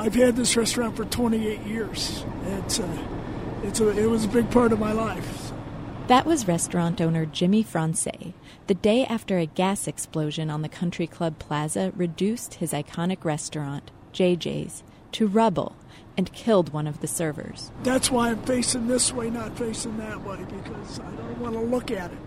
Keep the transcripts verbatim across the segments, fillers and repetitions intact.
I've had this restaurant for twenty-eight years. It's uh, it's a, it was a big part of my life. So. That was restaurant owner Jimmy Francais, the day after a gas explosion on the Country Club Plaza reduced his iconic restaurant, J J's, to rubble and killed one of the servers. That's why I'm facing this way, not facing that way, because I don't want to look at it.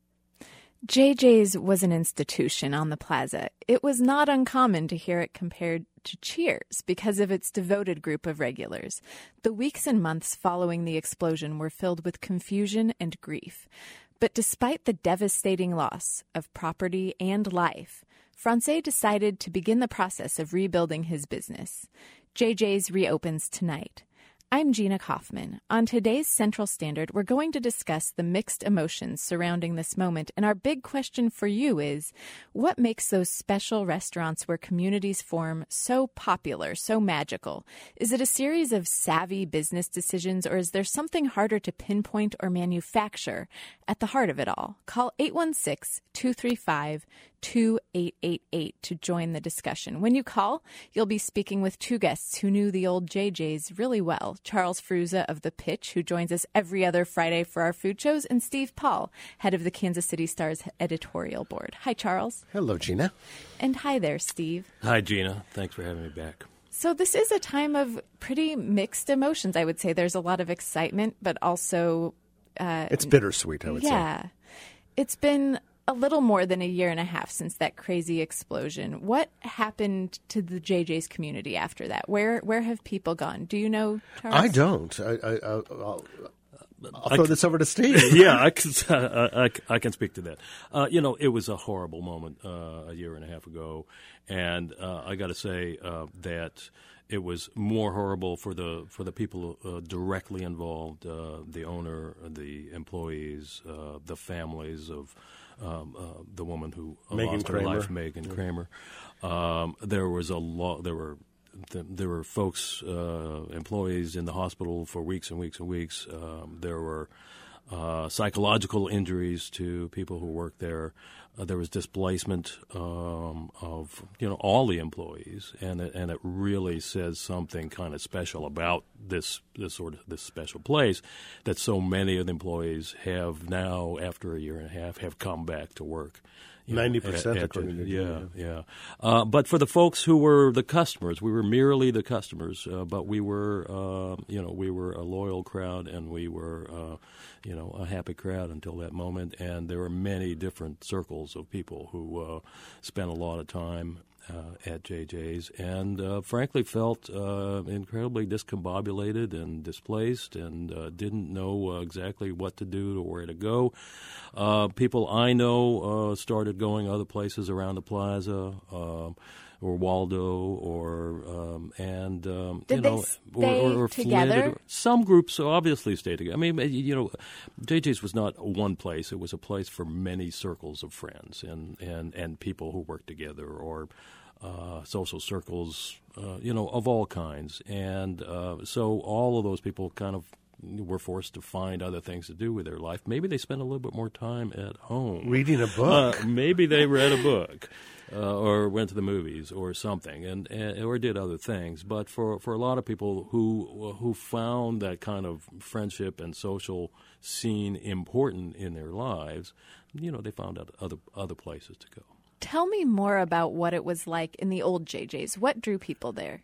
J J's was an institution on the plaza. It was not uncommon to hear it compared to Cheers because of its devoted group of regulars. The weeks and months following the explosion were filled with confusion and grief. But despite the devastating loss of property and life, Francais decided to begin the process of rebuilding his business. J J's reopens tonight. I'm Gina Kaufman. On today's Central Standard, we're going to discuss the mixed emotions surrounding this moment, and our big question for you is, what makes those special restaurants where communities form so popular, so magical? Is it a series of savvy business decisions, or is there something harder to pinpoint or manufacture at the heart of it all? Call eight one six, two three five, two eight eight eight to join the discussion. When you call, you'll be speaking with two guests who knew the old J J's really well. Charles Fruza of The Pitch, who joins us every other Friday for our food shows, and Steve Paul, head of the Kansas City Star's editorial board. Hi, Charles. Hello, Gina. And hi there, Steve. Hi, Gina. Thanks for having me back. So this is a time of pretty mixed emotions, I would say. There's a lot of excitement, but also... Uh, it's bittersweet, I would yeah. say. Yeah. It's been a little more than a year and a half since that crazy explosion. What happened to the J J's community after that? Where where have people gone? Do you know, Charles? I don't. I, I, I'll, I'll throw I, this over to Steve. Yeah, I can, I, I can speak to that. Uh, you know, it was a horrible moment uh, a year and a half ago, and uh, I got to say uh, that it was more horrible for the for the people uh, directly involved, uh, the owner, the employees, uh, the families of um, uh, the woman who Megan lost Kramer. her life, Megan yeah. Kramer. Um, there was a lot. There were there were folks, uh, employees in the hospital for weeks and weeks and weeks. Um, there were uh, psychological injuries to people who worked there. Uh, there was displacement um, of you know all the employees, and it, and it really says something kind of special about this this sort of this special place that so many of the employees have now, after a year and a half, have come back to work. Ninety percent, according to yeah, yeah. Uh, but for the folks who were the customers, we were merely the customers. Uh, but we were, uh, you know, we were a loyal crowd, and we were, uh, you know, a happy crowd until that moment. And there were many different circles of people who uh, spent a lot of time Uh, at J J's, and uh, frankly felt uh, incredibly discombobulated and displaced, and uh, didn't know uh, exactly what to do or where to go. Uh, people I know uh, started going other places around the plaza, uh, or Waldo, or um, and um, Did you know, they stay or, or, or together? Flint. Some groups obviously stayed together. I mean, you know, J J's was not one place; it was a place for many circles of friends and and, and people who worked together, or Uh, social circles, uh, you know, of all kinds. And uh, so all of those people kind of were forced to find other things to do with their life. Maybe they spent a little bit more time at home. Reading a book. Uh, maybe they read a book uh, or went to the movies or something, and, and or did other things. But for, for a lot of people who who found that kind of friendship and social scene important in their lives, you know, they found out other other places to go. Tell me more about what it was like in the old J J's. What drew people there?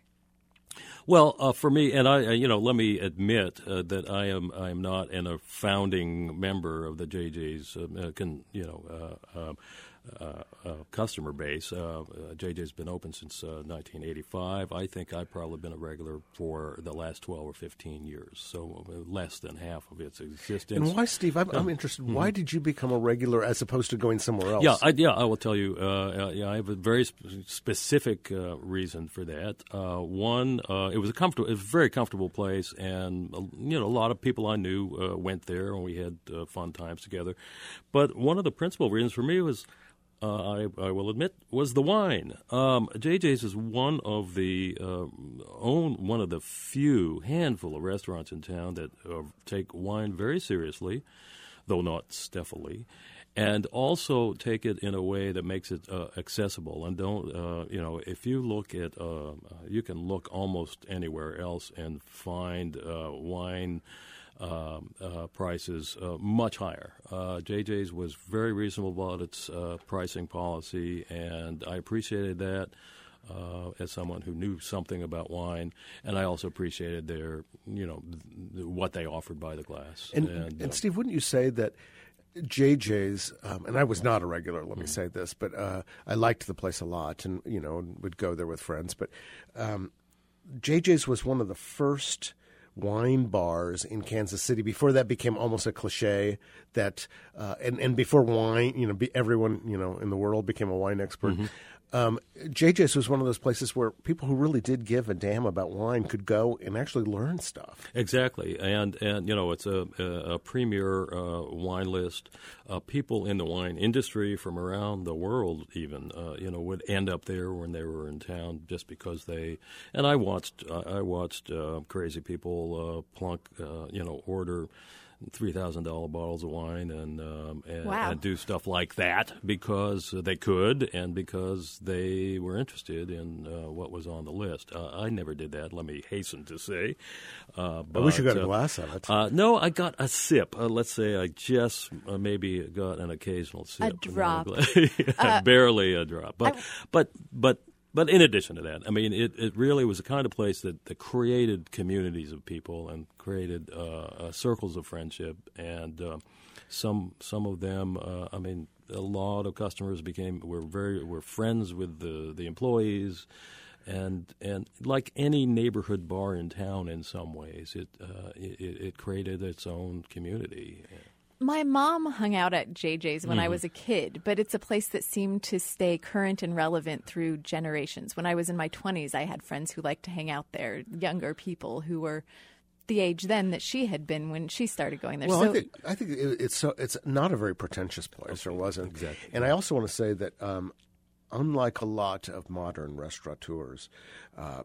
Well, uh, for me, and I, you know, let me admit uh, that I am I am not an, a founding member of the J J's, uh, can, you know, uh, uh, uh, uh, customer base. Uh, uh, J J's been open since uh, nineteen eighty-five. I think I've probably been a regular for the last twelve or fifteen years, so less than half of its existence. And why, Steve? I'm, I'm interested. Mm-hmm. Why did you become a regular as opposed to going somewhere else? Yeah, I, yeah, I will tell you. Uh, uh, yeah, I have a very sp- specific uh, reason for that. Uh, one, uh, it was a comfortable, it was a very comfortable place, and uh, you know, a lot of people I knew uh, went there, and we had uh, fun times together. But one of the principal reasons for me was, Uh, I, I will admit, was the wine. Um, J J's is one of the uh, own one of the few handful of restaurants in town that uh, take wine very seriously, though not stealthily. and also take it in a way that makes it uh, accessible. And don't, uh, you know, if you look at, uh, you can look almost anywhere else and find uh, wine um, uh, prices uh, much higher. Uh, J J's was very reasonable about its uh, pricing policy, and I appreciated that. Uh, as someone who knew something about wine, and I also appreciated their, you know, th- what they offered by the glass. And, and, and uh, Steve, wouldn't you say that J J's, um, and I was not a regular, let me mm-hmm. say this, but uh, I liked the place a lot, and you know, would go there with friends. But um, J J's was one of the first wine bars in Kansas City. Before that became almost a cliche that, uh, and and before wine, you know, be, everyone you know in the world became a wine expert. Mm-hmm. Um, J J's was one of those places where people who really did give a damn about wine could go and actually learn stuff. Exactly, and and you know it's a a, a premier uh, wine list. Uh, people in the wine industry from around the world, even uh, you know, would end up there when they were in town just because they. And I watched uh, I watched uh, crazy people uh, plunk uh, you know order three thousand dollar bottles of wine and, um, and, wow. and do stuff like that because they could and because they were interested in uh, what was on the list. Uh, I never did that, let me hasten to say. Uh, but, I wish you got uh, a glass of it. Uh, no, I got a sip. Uh, let's say I just uh, maybe got an occasional sip. A drop. yeah, uh, barely a drop. But, I... but, but, But in addition to that, I mean, it, it really was the kind of place that, that created communities of people and created uh, uh, circles of friendship. And uh, some some of them, uh, I mean, a lot of customers became were very were friends with the, the employees, and and like any neighborhood bar in town, in some ways, it uh, it, it created its own community. My mom hung out at J J's when mm-hmm. I was a kid, but it's a place that seemed to stay current and relevant through generations. When I was in my twenties, I had friends who liked to hang out there, younger people who were the age then that she had been when she started going there. Well, so, I think, I think it's so, it's not a very pretentious place, or wasn't. Exactly. And I also want to say that um, unlike a lot of modern restaurateurs, uh,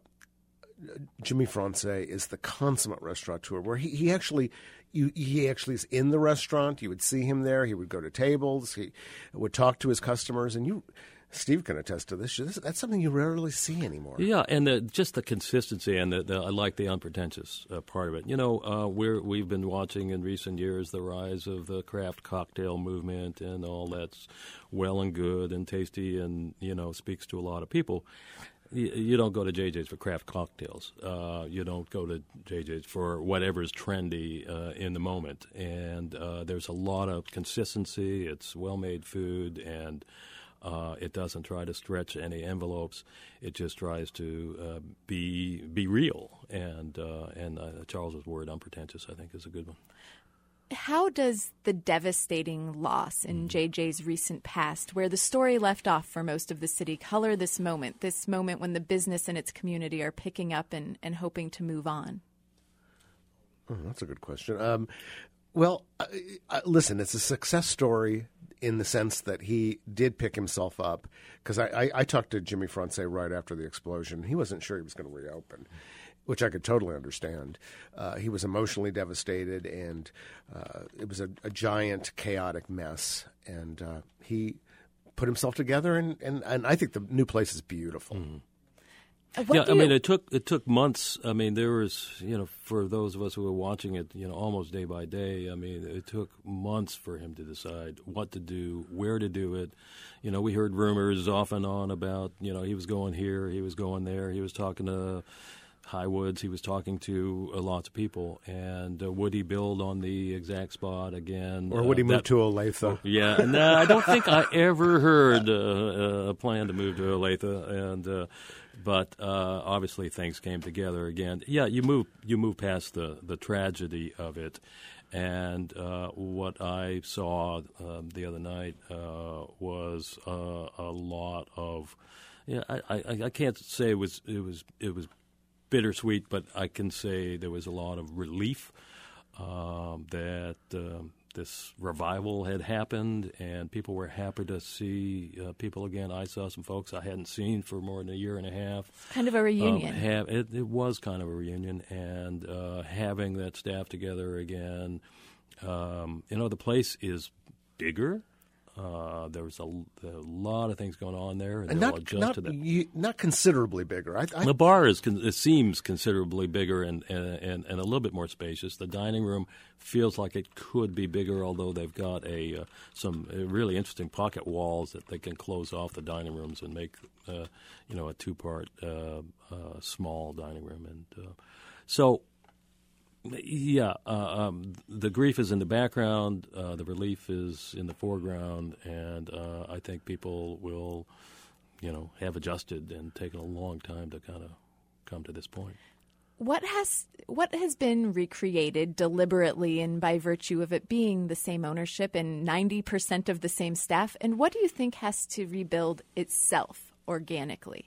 Jimmy Francais is the consummate restaurateur, where he, he actually you, he actually is in the restaurant. You would see him there. He would go to tables. He would talk to his customers. And you, Steve, can attest to this. That's something you rarely see anymore. Yeah, and the, just the consistency, and the, the, I like the unpretentious uh, part of it. You know, uh, we're, we've been watching in recent years the rise of the craft cocktail movement, and all that's well and good and tasty and, you know, speaks to a lot of people. You don't go to J J's for craft cocktails. Uh, you don't go to J J's for whatever's trendy uh, in the moment. And uh, there's a lot of consistency. It's well-made food, and uh, it doesn't try to stretch any envelopes. It just tries to uh, be be real. And uh, and uh, Charles's word, unpretentious, I think is a good one. How does the devastating loss in J J's recent past, where the story left off for most of the city, color this moment, this moment when the business and its community are picking up and, and hoping to move on? Oh, that's a good question. Um, well, I, I, listen, it's a success story in the sense that he did pick himself up. Because I, I, I talked to Jimmy Francais right after the explosion. He wasn't sure he was going to reopen, which I could totally understand. Uh, he was emotionally devastated, and uh, it was a, a giant, chaotic mess. And uh, he put himself together, and, and, and I think the new place is beautiful. Mm-hmm. What yeah, I you... mean, it took it took months. I mean, there was, you know, for those of us who were watching it, you know, almost day by day. I mean, it took months for him to decide what to do, where to do it. You know, we heard rumors off and on about, you know, he was going here, he was going there, he was talking to Highwoods, he was talking to uh, lots of people, and uh, would he build on the exact spot again? Or would he uh, move that, to Olathe? Yeah, no, I don't think I ever heard uh, a plan to move to Olathe, and uh, but uh, obviously things came together again. Yeah, you move you move past the, the tragedy of it, and uh, what I saw um, the other night uh, was uh, a lot of. Yeah, I, I, I can't say it was it was it was. bittersweet, but I can say there was a lot of relief um, that um, this revival had happened, and people were happy to see uh, people again. I saw some folks I hadn't seen for more than a year and a half. Kind of a reunion. Um, have, it, it was kind of a reunion, and uh, having that staff together again. Um, you know, the place is bigger. Uh, there's a, a lot of things going on there, and, and they'll not adjust not, to that. you, not considerably bigger. I, I, The bar is con- it seems considerably bigger and, and, and a little bit more spacious. The dining room feels like it could be bigger, although they've got a uh, some really interesting pocket walls that they can close off the dining rooms and make uh, you know a two part uh, uh, small dining room. And uh, so. Yeah, uh, um, the grief is in the background, uh, the relief is in the foreground, and uh, I think people will, you know, have adjusted and taken a long time to kind of come to this point. What has what has been recreated deliberately and by virtue of it being the same ownership and ninety percent of the same staff, and what do you think has to rebuild itself organically?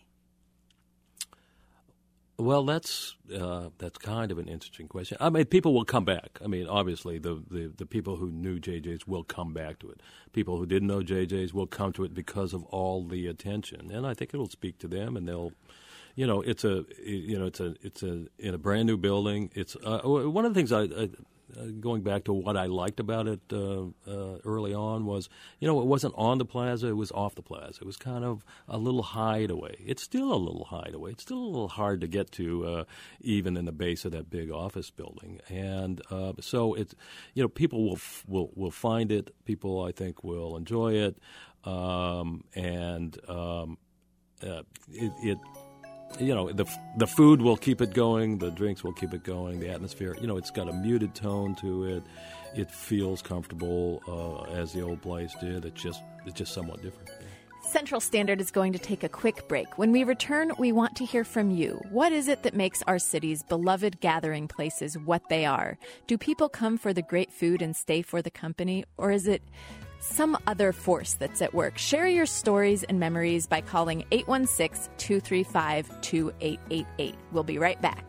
Well, that's uh, that's kind of an interesting question. I mean, people will come back. I mean, obviously, the, the, the people who knew J J's will come back to it. People who didn't know J J's will come to it because of all the attention, and I think it'll speak to them, and they'll, you know, it's a, you know, it's a, it's a in a brand new building. It's uh, one of the things I. I Uh, going back to what I liked about it uh, uh, early on was, you know, it wasn't on the plaza, it was off the plaza. It was kind of a little hideaway. It's still a little hideaway. It's still a little hard to get to uh, even in the base of that big office building. And uh, so it's, you know, people will, f- will will find it. People, I think, will enjoy it. Um, and um, uh, it, it You know, the the food will keep it going, the drinks will keep it going, the atmosphere, you know, it's got a muted tone to it. It feels comfortable uh, as the old place did. It's just it's just somewhat different. Central Standard is going to take a quick break. When we return, we want to hear from you. What is it that makes our city's beloved gathering places what they are? Do people come for the great food and stay for the company, or is it some other force that's at work? Share your stories and memories by calling eight one six, two three five, two eight eight eight. We'll be right back.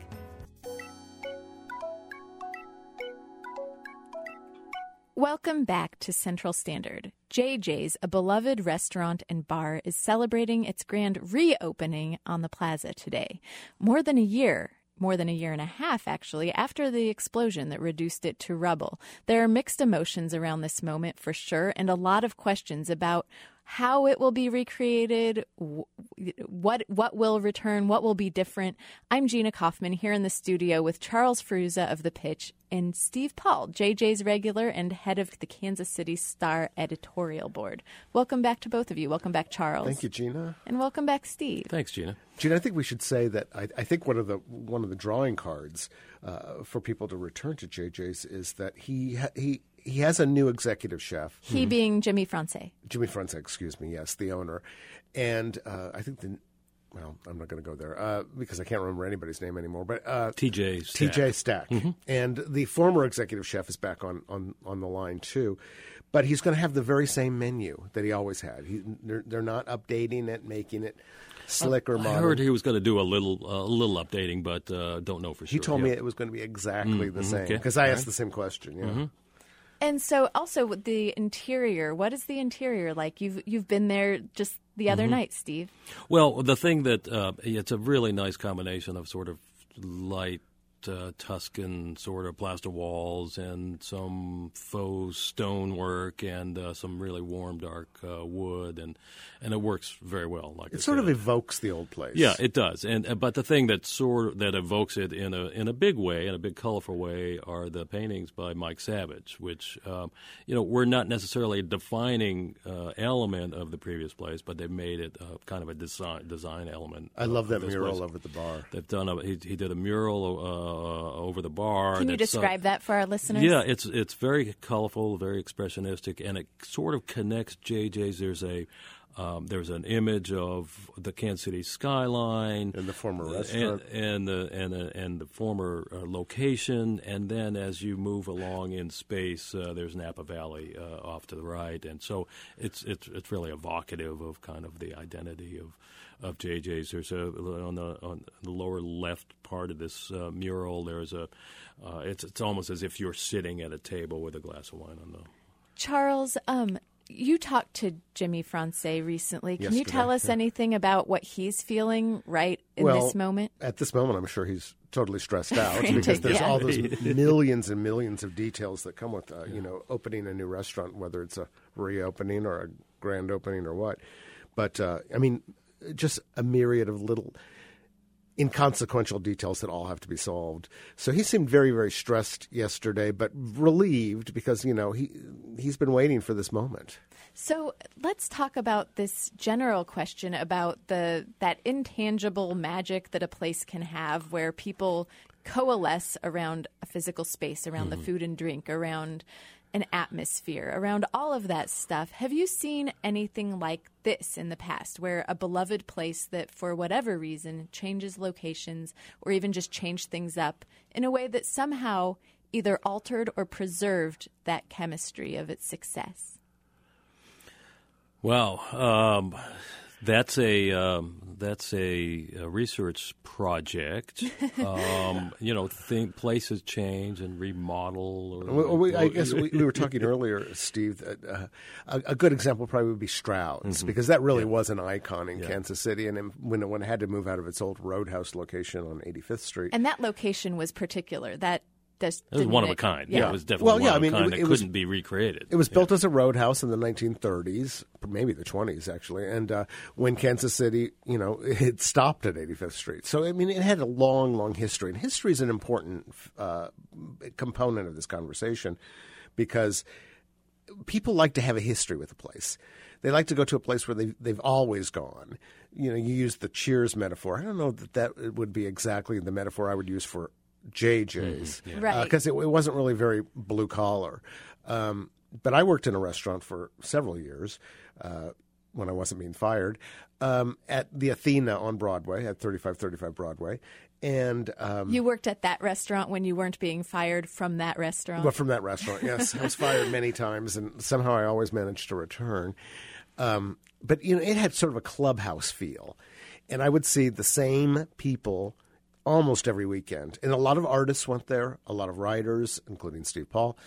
Welcome back to Central Standard. J J's, a beloved restaurant and bar, is celebrating its grand reopening on the plaza today. More than a year More than a year and a half, actually, after the explosion that reduced it to rubble. There are mixed emotions around this moment, for sure, and a lot of questions about how it will be recreated, what what will return, what will be different. I'm Gina Kaufman here in the studio with Charles Ferruzza of The Pitch and Steve Paul, J J's regular and head of the Kansas City Star editorial board. Welcome back to both of you. Welcome back, Charles. Thank you, Gina. And welcome back, Steve. Thanks, Gina. Gina, I think we should say that I, I think one of the one of the drawing cards uh, for people to return to J J's is that he ha- he he has a new executive chef. He mm-hmm. being Jimmy France. Jimmy France, excuse me. Yes, the owner, and uh, I think the. Well, I'm not going to go there uh, because I can't remember anybody's name anymore. But uh, T J Stack. T J Stack, mm-hmm. and the former executive chef is back on, on, on the line too. But he's going to have the very same menu that he always had. He, they're, they're not updating it, making it slick or modern. I heard he was going to do a little uh, a little updating, but uh, don't know for sure. He told yeah. me it was going to be exactly mm-hmm. the same okay. because I All asked right. the same question. Yeah. Mm-hmm. And so, also with the interior, what is the interior like? You've you've been there just the other mm-hmm. night, Steve. Well, the thing that uh, it's a really nice combination of sort of light uh, Tuscan sort of plaster walls and some faux stonework and uh, some really warm dark uh, wood, and and it works very well. Like it I sort said. of evokes the old place. Yeah, it does. And uh, but the thing that sort of, that evokes it in a in a big way, in a big colorful way, are the paintings by Mike Savage, which um, you know were not necessarily a defining uh, element of the previous place, but they made it uh, kind of a design design element. I love that this mural place. over the bar. They've done a he, he did a mural uh, over the bar. Can you that's, describe uh, that for our listeners? Yeah, it's it's very colorful, very expressionistic, and it sort of connects J J's. There's a Um, there's an image of the Kansas City skyline and the former restaurant, and, and the and the, and the former uh, location. And then as you move along in space, uh, there's Napa Valley uh, off to the right, and so it's it's it's really evocative of kind of the identity of of J J's. There's a on the on the lower left part of this uh, mural. There's a uh, it's it's almost as if you're sitting at a table with a glass of wine on the. Charles, um. you talked to Jimmy Francais recently. Can Yesterday, you tell us yeah. anything about what he's feeling right in well, this moment? At this moment, I'm sure he's totally stressed out Frantic, because there's yeah. all those millions and millions of details that come with, uh, you know, opening a new restaurant, whether it's a reopening or a grand opening or what. But, uh, I mean, just a myriad of little inconsequential details that all have to be solved. So he seemed very, very stressed yesterday, but relieved because, you know, he he's been waiting for this moment. So let's talk about this general question about the that intangible magic that a place can have where people coalesce around a physical space, around mm-hmm. the food and drink, around an atmosphere, around all of that stuff. Have you seen anything like this in the past where a beloved place that for whatever reason changes locations or even just changed things up in a way that somehow either altered or preserved that chemistry of its success? Well, um, that's a um, that's a, a research project. Um, you know, think places change and remodel. Or, well, we, I or, guess we, we were talking earlier, Steve. That, uh, a, a good example probably would be Stroud's mm-hmm. because that really yeah. was an icon in yeah. Kansas City, and when it, when it had to move out of its old Roadhouse location on eighty-fifth Street, and that location was particular. That. This it was one of a kind. Yeah, yeah. it was definitely well, one yeah, of I mean, a kind it, that it couldn't was, be recreated. It was yeah. built as a roadhouse in the nineteen thirties, maybe the twenties, actually. And uh, when Kansas City, you know, it stopped at eighty-fifth Street. So, I mean, it had a long, long history. And history is an important uh, component of this conversation because people like to have a history with a place. They like to go to a place where they've, they've always gone. You know, you use the Cheers metaphor. I don't know that that would be exactly the metaphor I would use for J J's, mm-hmm. yeah. right? Because uh, it, it wasn't really very blue collar. Um, but I worked in a restaurant for several years uh, when I wasn't being fired um, at the Athena on Broadway at thirty-five thirty-five Broadway, and um, you worked at that restaurant when you weren't being fired from that restaurant. Well, from that restaurant, yes, I was fired many times, and somehow I always managed to return. Um, but you know, it had sort of a clubhouse feel, and I would see the same people almost every weekend. And a lot of artists went there, a lot of writers, including Steve Paul.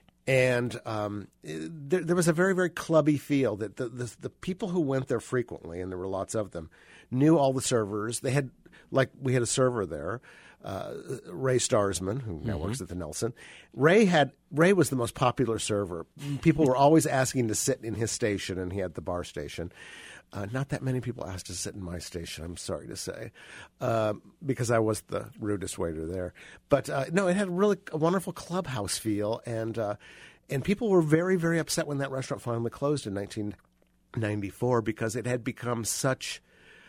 And um, there, there was a very, very clubby feel that the, the the people who went there frequently, and there were lots of them, knew all the servers. They had, like, we had a server there, uh, Ray Starsman, who now mm-hmm. works at the Nelson. Ray had Ray was the most popular server. People were always asking to sit in his station, and he had the bar station. Uh, not that many people asked to sit in my station, I'm sorry to say, uh, because I was the rudest waiter there. But uh, no, it had really a wonderful clubhouse feel, and uh, and people were very, very upset when that restaurant finally closed in nineteen ninety-four because it had become such,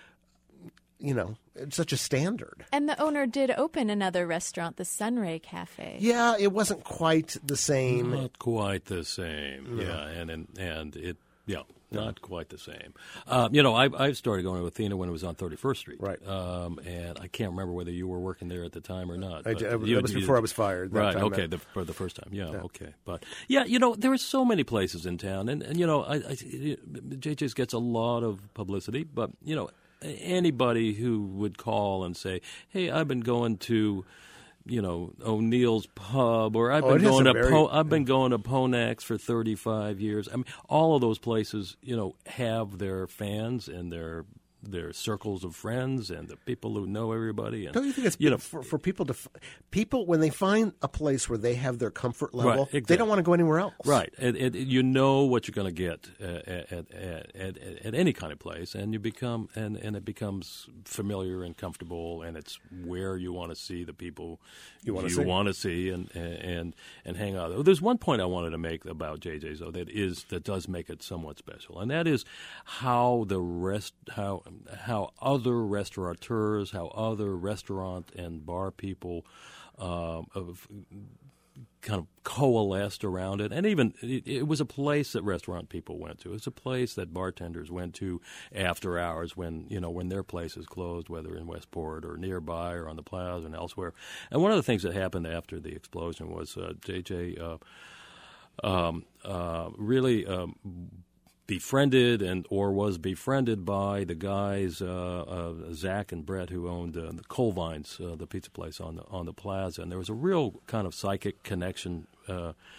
you know, such a standard. And the owner did open another restaurant, the Sunray Cafe. Yeah, it wasn't quite the same. Not quite the same. Yeah, yeah and, and and it. Yeah, not quite the same. Um, you know, I, I started going to Athena when it was on thirty-first Street. Right. Um, and I can't remember whether you were working there at the time or not. I, did, I, you, that was you, before I was fired. That right, time okay, that, the, for the first time. Yeah, yeah, okay. But, yeah, you know, there are so many places in town. And, and you know, I, I, J J's gets a lot of publicity. But, you know, anybody who would call and say, hey, I've been going to – you know, O'Neill's Pub, or I've oh, been going to very, po- I've been going to Ponak's for thirty-five years. I mean, all of those places, you know, have their fans and their their circles of friends and the people who know everybody. And, don't you think it's you know, for, for people to people when they find a place where they have their comfort level, right, exactly. they don't want to go anywhere else. Right, and, and you know what you're going to get at, at, at, at, at any kind of place, and you become and, and it becomes familiar and comfortable, and it's where you want to see the people you want to you see, want to see and, and and hang out. There's one point I wanted to make about J J's though that is that does make it somewhat special, and that is how the rest how how other restaurateurs, how other restaurant and bar people uh, of, kind of coalesced around it. And even it, it was a place that restaurant people went to. It's a place that bartenders went to after hours when, you know, when their places closed, whether in Westport or nearby or on the Plaza and elsewhere. And one of the things that happened after the explosion was uh, J J uh, um, uh, really um, befriended and or was befriended by the guys, uh, uh, Zach and Brett, who owned uh, the Coal Vines, uh, the pizza place on the on the Plaza, and there was a real kind of psychic connection uh,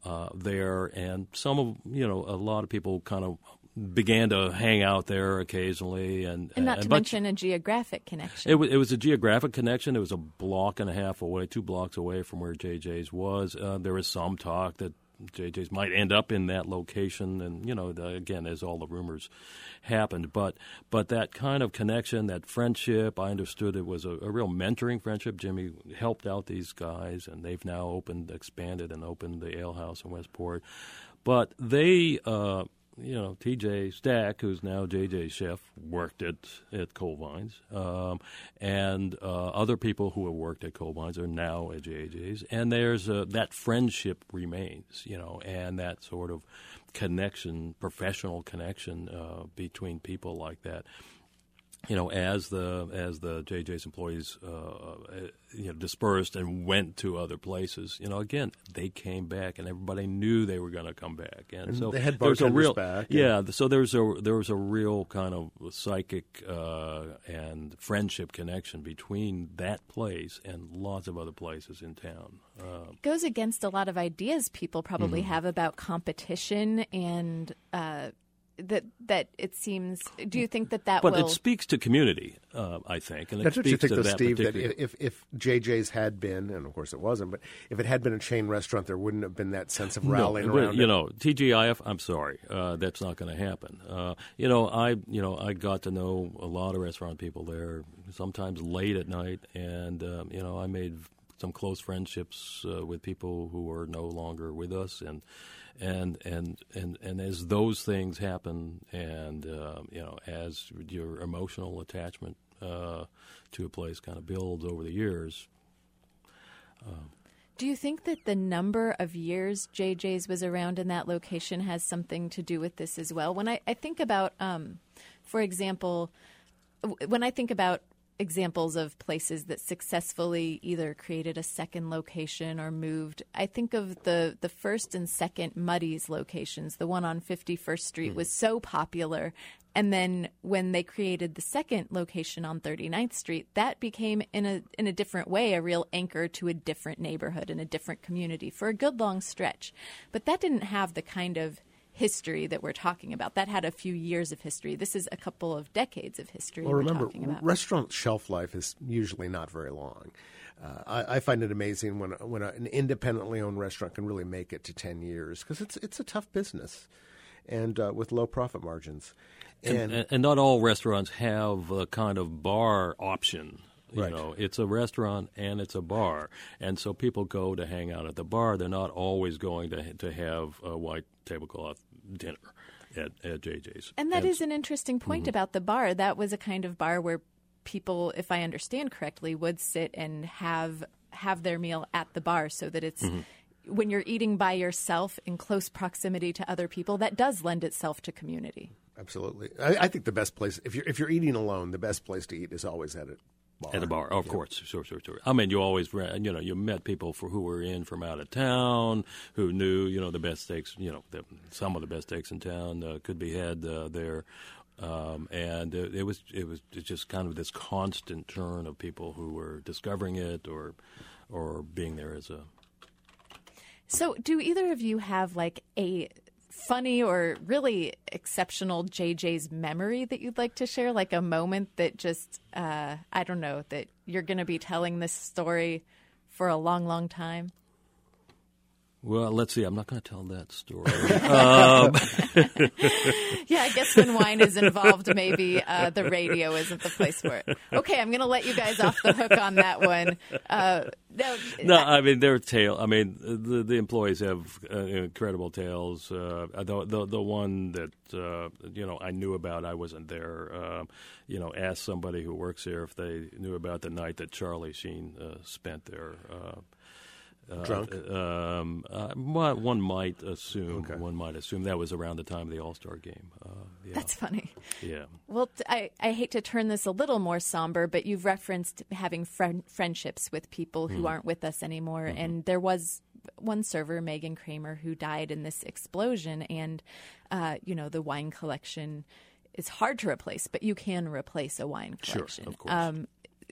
uh, there, and some of you know a lot of people kind of began to hang out there occasionally, and and not and, to but mention a geographic connection. It was, it was a geographic connection. It was a block and a half away, two blocks away from where J J's was. Uh, there was some talk that J J's might end up in that location, and you know, the, again, as all the rumors happened, but but that kind of connection, that friendship, I understood it was a, a real mentoring friendship. Jimmy helped out these guys, and they've now opened, expanded, and opened the Ale House in Westport. But they. Uh, You know, T J Stack, who's now J J's chef, worked at, at Coal Vines, um, and uh, other people who have worked at Coal Vines are now at J J's, and there's a, that friendship remains, you know, and that sort of connection, professional connection uh, between people like that. You know, as the as the J J's employees uh, you know, dispersed and went to other places, you know, again they came back, and everybody knew they were going to come back, and, and so they had there's a bartenders real back. yeah. So there's a there was a real kind of psychic uh, and friendship connection between that place and lots of other places in town. Uh, It goes against a lot of ideas people probably mm-hmm. have about competition and. Uh, That that it seems. Do you think that that but will? it speaks to community, uh, I think, and it That's what you speaks think, to though, that Steve, that particular- if, if J J's had been, and of course it wasn't, but if it had been a chain restaurant, there wouldn't have been that sense of rallying no, around you it. know, T G I F, I'm sorry, uh, that's not going to happen. Uh, you know, I you know I got to know a lot of restaurant people there, sometimes late at night, and um, you know I made some close friendships uh, with people who are no longer with us, and and and and, and as those things happen, and uh, you know, as your emotional attachment uh, to a place kind of builds over the years. Uh, Do you think that the number of years J J's was around in that location has something to do with this as well? When I, I think about, um, for example, w- when I think about examples of places that successfully either created a second location or moved, I think of the, the first and second Muddy's locations. The one on fifty-first Street mm-hmm. was so popular. And then when they created the second location on thirty-ninth Street, that became, in a in a different way, a real anchor to a different neighborhood and a different community for a good long stretch. But that didn't have the kind of history that we're talking about. That had a few years of history. This is a couple of decades of history. Well, we're remember, talking about. restaurant shelf life is usually not very long. Uh, I, I find it amazing when when an independently owned restaurant can really make it to ten years, because it's it's a tough business, and uh, with low profit margins. And, and, and not all restaurants have a kind of bar option. You right. know, it's a restaurant and it's a bar, and so people go to hang out at the bar. They're not always going to to have a white tablecloth dinner at, at J J's. And that and, is an interesting point mm-hmm. about the bar. That was a kind of bar where people, if I understand correctly, would sit and have have their meal at the bar, so that it's. Mm-hmm. When you're eating by yourself in close proximity to other people, that does lend itself to community. Absolutely. I, I think the best place, if you're if you're eating alone, the best place to eat is always at a bar. At a bar, of yeah. course, sure, sure, sure. I mean, you always, you know, you met people for who were in from out of town, who knew, you know, the best steaks, you know, the, some of the best steaks in town uh, could be had uh, there. Um, and it, it was it was just kind of this constant churn of people who were discovering it or or being there as a. So, do either of you have like a funny or really exceptional J J's memory that you'd like to share? Like a moment that just, uh, I don't know, that you're going to be telling this story for a long, long time? Well, let's see. I'm not going to tell that story. um. Yeah, I guess when wine is involved, maybe uh, the radio isn't the place for it. Okay, I'm going to let you guys off the hook on that one. Uh, no, no, I mean, their tale. I mean, the the employees have uh, incredible tales. Uh, the, the the one that uh, you know I knew about, I wasn't there. Uh, you know, asked somebody who works here if they knew about the night that Charlie Sheen uh, spent there. Uh, Uh, Drunk? Um, uh, one might assume. Okay. One might assume that was around the time of the All-Star game. Uh, yeah. That's funny. Yeah. Well, I, I hate to turn this a little more somber, but you've referenced having friend, friendships with people who mm. aren't with us anymore. Mm-hmm. And there was one server, Megan Kramer, who died in this explosion. And, uh, you know, the wine collection is hard to replace, but you can replace a wine collection. Sure, of course. Um,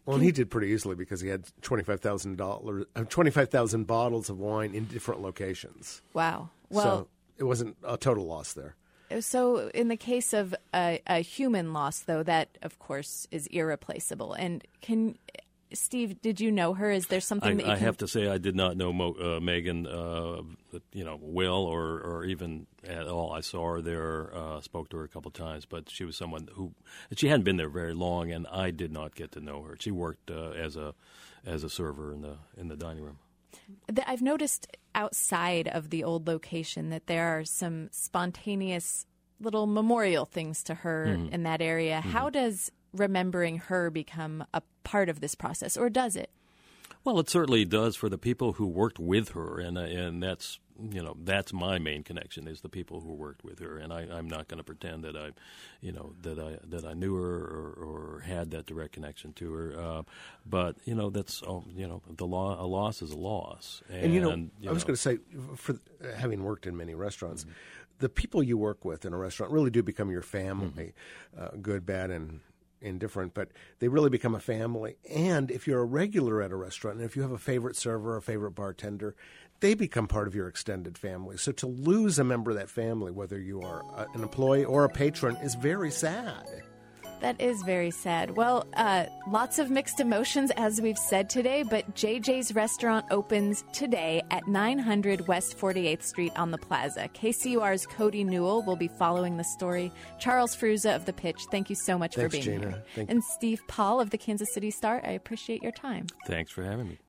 Well, and he did pretty easily because he had twenty-five thousand dollars, uh, twenty-five thousand bottles of wine in different locations. Wow. Well, so it wasn't a total loss there. So in the case of a, a human loss, though, that, of course, is irreplaceable. And can Steve, did you know her? Is there something I, that you I can... have to say I did not know Mo, uh, Megan, uh, you know, well or, or even at all. I saw her there, uh, spoke to her a couple of times, but she was someone who she hadn't been there very long, and I did not get to know her. She worked uh, as a as a server in the in the dining room. I've noticed outside of the old location that there are some spontaneous little memorial things to her mm-hmm. in that area. Mm-hmm. How does remembering her become a part of this process, or does it? Well, it certainly does for the people who worked with her, and uh, and that's you know that's my main connection is the people who worked with her, and I, I'm not going to pretend that I, you know, that I that I knew her or, or had that direct connection to her. Uh, but you know that's oh, you know the law a loss is a loss. And, and you know, you I was know, going to say, for having worked in many restaurants, mm-hmm. the people you work with in a restaurant really do become your family, mm-hmm. uh, good, bad, and indifferent, but they really become a family. And if you're a regular at a restaurant, and if you have a favorite server or a favorite bartender, they become part of your extended family. So to lose a member of that family, whether you are a, an employee or a patron, is very sad. That is very sad. Well, uh, lots of mixed emotions, as we've said today, but J J's Restaurant opens today at nine hundred West forty-eighth Street on the Plaza. K C U R's Cody Newell will be following the story. Charles Fruza of The Pitch, thank you so much Thanks, for being Gina. here. Thank and Steve Paul of the Kansas City Star, I appreciate your time. Thanks for having me.